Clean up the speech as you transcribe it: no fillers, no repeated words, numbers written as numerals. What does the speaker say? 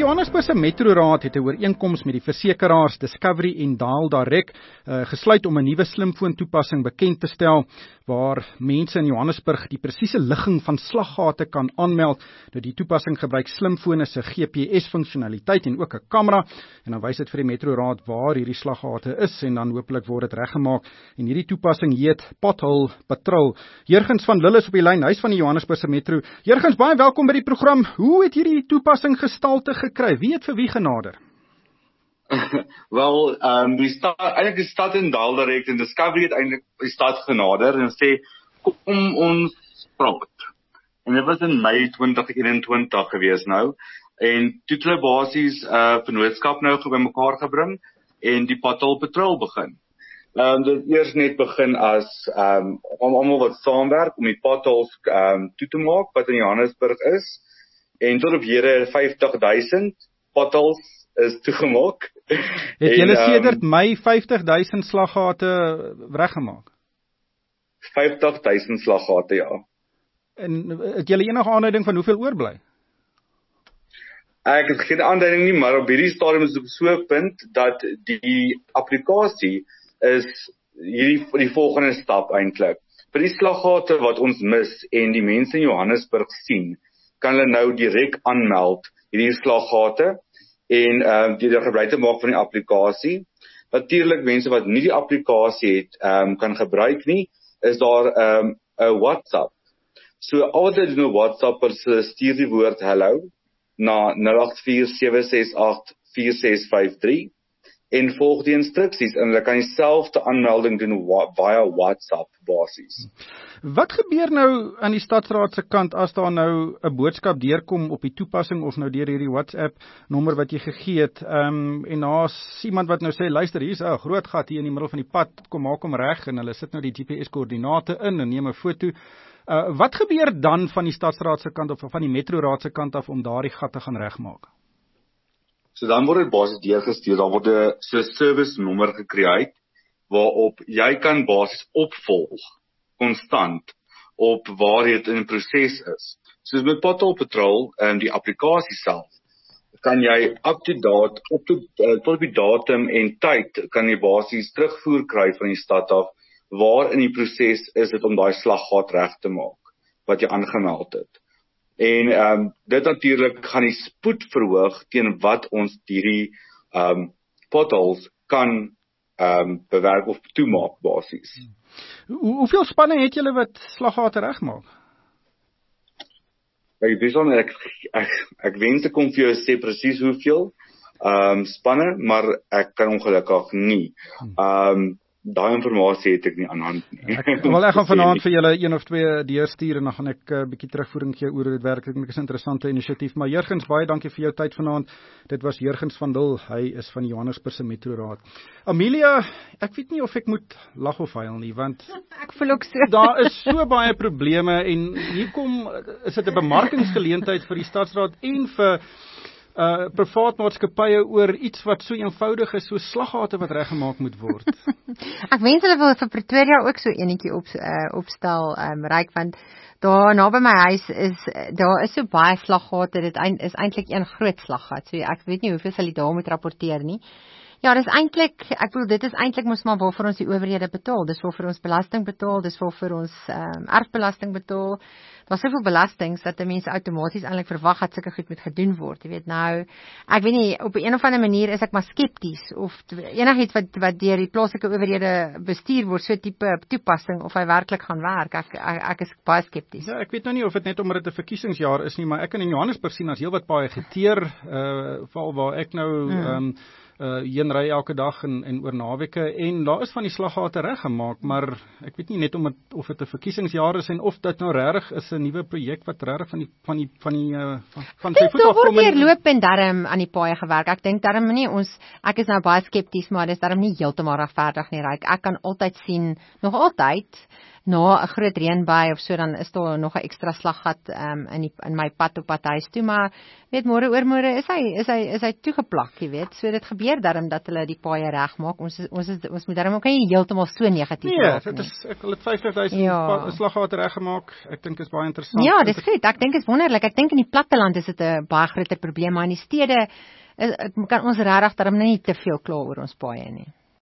Johannesburgse Metroraad het 'n ooreenkoms met die versekeraars Discovery en Dial Direct gesluit om 'n nuwe slimfoon toepassing bekend te stel waar mense in Johannesburg die presiese ligging van slaggate kan aanmeld. Nou die toepassing gebruik slimfone se GPS-funksionaliteit en ook 'n kamera en dan wys dit vir die Metroraad waar hierdie slaggate is en dan hopelik word dit reggemaak. En hierdie toepassing heet Pothole Patrol. Jurgens van Lille is op die lyn, hy's van die Johannesburgse Metro. Jurgens, baie welkom by die program. Hoe het hierdie toepassing gestalte gekry? Wie het vir wie genader? Wel, eintlik die stad in Dial Direct en Discovery het eintlik die stad genader en sê, kom ons praat. En dit was in Mei 2021 gewees nou. En toe het hulle basies vennootskap nou by mekaar gebring en die Pothole Patrol begin. Dit eers net begin as om almal wat saamwerk om die potholes toe te maak wat in Johannesburg is. En tot op hede 50,000 potholes is toegemaak. Het julle sedert Mei 50,000 slaggate reggemaak? 50,000 slaggate, ja. En het julle enige aanduiding van hoeveel oorbly? Ek het geen aanduiding nie, maar op hierdie stadium is dit op so 'n punt dat die applikasie is die volgende stap eintlik. Vir die slaggate wat ons mis en die mense in Johannesburg sien, kan hulle nou direk aanmeld hierdie slaggate en die gebruik te maak van die applikasie. Natuurlik mense wat nie die applikasie het kan gebruik nie, is daar 'n WhatsApp. So al wat jy doen WhatsAppers stuur die woord hallo na 0847684653 en volg die instruksies en hulle kan dieselfde aanmelding doen via WhatsApp basis. Wat gebeur nou aan die stadsraad se kant as daar nou 'n boodskap deurkom op die toepassing of nou deur hierdie WhatsApp nommer wat jy gegee het en daar's iemand wat nou sê luister, hier's 'n groot gat hier in die middel van die pad, kom maak hom reg en hulle sit nou die GPS-koördinate in en neem 'n foto. Wat gebeur dan van die stadsraad se kant of van die Metroraad se kant af om daardie gat te gaan regmaak? So dan word dit basies deurgestuur, daar word 'n service nommer gekreëer waarop jy kan basies opvolg konstant op waar dit in 'n proses is. Soos met Pothole Patrol en die applikasie self, kan jy up-to-date tot op die datum en tyd kan jy basies terugvoer kry van die stad af waar in die proses is dit om daai slaggat reg te maak wat jy aangemeld het. En dit natuurlik gaan die spoed verhoog teen wat ons hierdie potholes kan bewerk of toemaak basies. Hoeveel spanne het julle wat slaggate regmaak? Ek wens ek kon vir jou sê presies hoeveel spanne, maar ek kan ongelukkig nie. Daai informasie het ek nie aan hand nie. Ek gaan vanaand vir julle 1 of 2 deurstuur en dan gaan ek 'n bietjie terugvoering gee oor hoe dit werk. Ek dink dit is 'n interessante inisiatief. Maar Jurgens, baie dankie vir jou tyd vanaand. Dit was Jurgens van Dil, hy is van die Johannesburgse Metroraad. Amelia, ek weet nie of ek moet lag of huil nie, want ek voel ook so. Daar is so baie probleme en hier is dit 'n bemarkingsgeleentheid vir die stadsraad en vir privaat maatskappye oor iets wat so eenvoudig is, so slaggate wat reggemaak moet word. Ek wens hulle wil vir Pretoria ook so enetjie opstel, Ryk, want daar naby my huis daar is so baie slaggate, dit is eintlik een groot slaggat, so ek weet nie hoeveel sal jy daar moet rapporteer nie. Ja, dis eintlik, ek bedoel, dit is eintlik mos maar waarvoor ons die owerhede betaal, dis waarvoor ons belasting betaal, dis waarvoor ons erfbelasting betaal. Daar's soveel belastings dat mense outomaties eintlik verwag dat sulke goed moet gedoen word. Jy weet nou, ek weet nie, op 'n of ander manier is ek maar skepties of enigiets wat deur die plaaslike owerhede bestuur word, so tipe toepassing of hy werklik gaan werk. Ek is baie skepties. Ja, ek weet nou nie of dit net omdat dit 'n verkiesingsjaar is nie, maar ek kan in Johannesburg sien as heelwat baie geteer, veral waar ek nou heen ry elke dag en oor naweke en daar is van die slaggate reggemaak, maar ek weet nie net of dit 'n verkiesingsjaar is en of dit nou regtig is 'n nuwe projek wat regtig van sy voet af kom. Ek loop en darm aan die paaie gewerk. Ek dink darm nie ek is nou baie skepties, maar dis darm nie heeltemal regverdig nie, Ryk. Ek kan altyd sien, nog altyd na 'n groot reënbui of so, dan is daar nog 'n ekstra slaggat in my pad op pad huis toe, maar weet môre oormôre is hy toegeplak, jy weet. So dit gebeur darm dat hulle die paaie regmaak. Ons moet darm ook nie heeltemal so negatief raak nie. Nee, dit is hulle het 50.000 slaggate reggemaak. Ek dink is baie interessant. Ja, dis goed. Ek dink dit is wonderlik. Ek dink in die platteland is dit 'n baie groter probleem, maar in die stede kan ons regtig darm nie te veel kla oor ons paaie nie.